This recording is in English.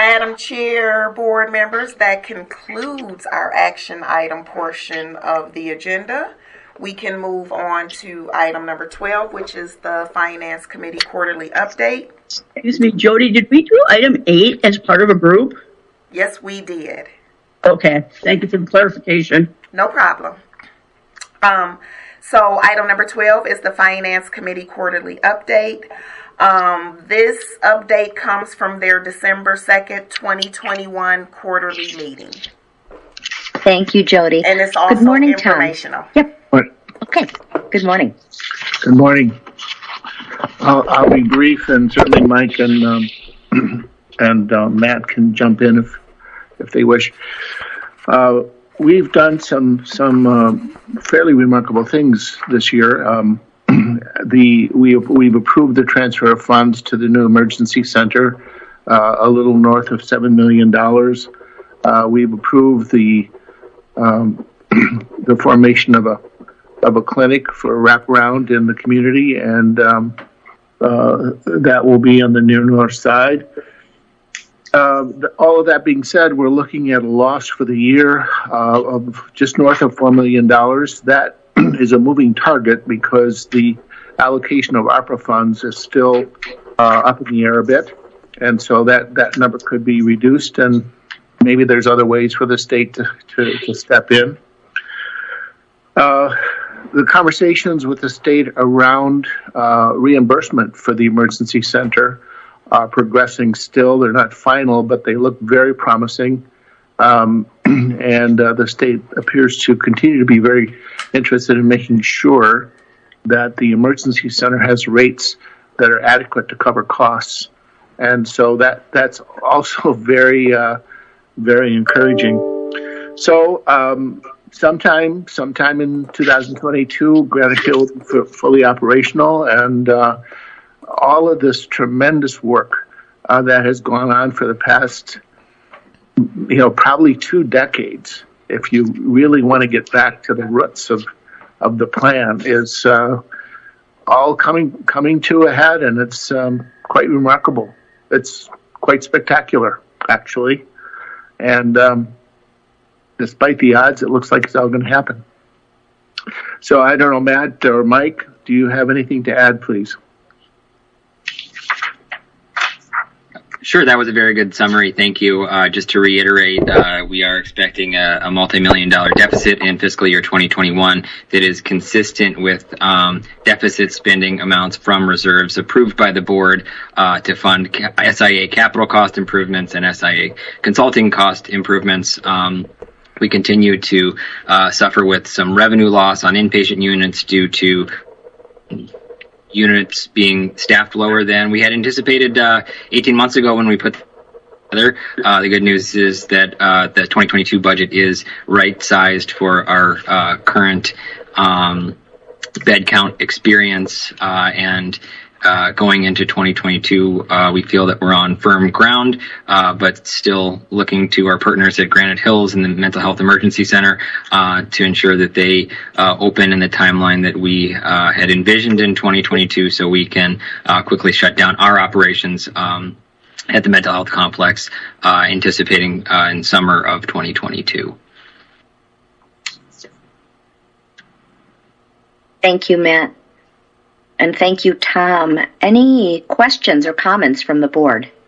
Madam Chair, board members, that concludes our action item portion of the agenda. We can move on to item number 12, which is the Finance Committee quarterly update. Excuse me, Jody, did we do item 8 as part of a group? Yes, we did. Okay, thank you for the clarification. No problem. So item number 12 is the Finance Committee quarterly update. This update comes from their December 2nd, 2021 quarterly meeting. Thank you, Jody. And it's also good morning, informational. Tom. Yep. Okay. Good morning. Good morning. I'll be brief, and certainly Mike and Matt can jump in if they wish. We've done some fairly remarkable things this year. We've approved the transfer of funds to the new emergency center, a little north of $7 million. We've approved the formation of a clinic for a wraparound in the community, and that will be on the near north side. All of that being said, we're looking at a loss for the year of just north of $4 million. That is a moving target because the allocation of ARPA funds is still up in the air a bit, and so that number could be reduced, and maybe there's other ways for the state to step in. The conversations with the state around reimbursement for the emergency center are progressing still. They're not final, but they look very promising. And the state appears to continue to be very interested in making sure that the emergency center has rates that are adequate to cover costs. And so that's also very, very encouraging. So sometime in 2022, Granite Hill will be fully operational, and all of this tremendous work that has gone on for the past, probably 2 decades, if you really want to get back to the roots of the plan, is all coming to a head, and it's quite remarkable. It's quite spectacular, actually. And despite the odds, it looks like it's all going to happen. So I don't know, Matt or Mike, do you have anything to add, please? Sure, that was a very good summary. Thank you. Just to reiterate, we are expecting a multi-million-dollar deficit in fiscal year 2021 that is consistent with deficit spending amounts from reserves approved by the board to fund SIA capital cost improvements and SIA consulting cost improvements. We continue to suffer with some revenue loss on inpatient units due to units being staffed lower than we had anticipated 18 months ago when we put together. The good news is that the 2022 budget is right-sized for our current bed count experience, and going into 2022, we feel that we're on firm ground, but still looking to our partners at Granite Hills and the Mental Health Emergency Center to ensure that they open in the timeline that we had envisioned in 2022, so we can quickly shut down our operations at the mental health complex, anticipating in summer of 2022. Thank you, Matt. And thank you, Tom. Any questions or comments from the board?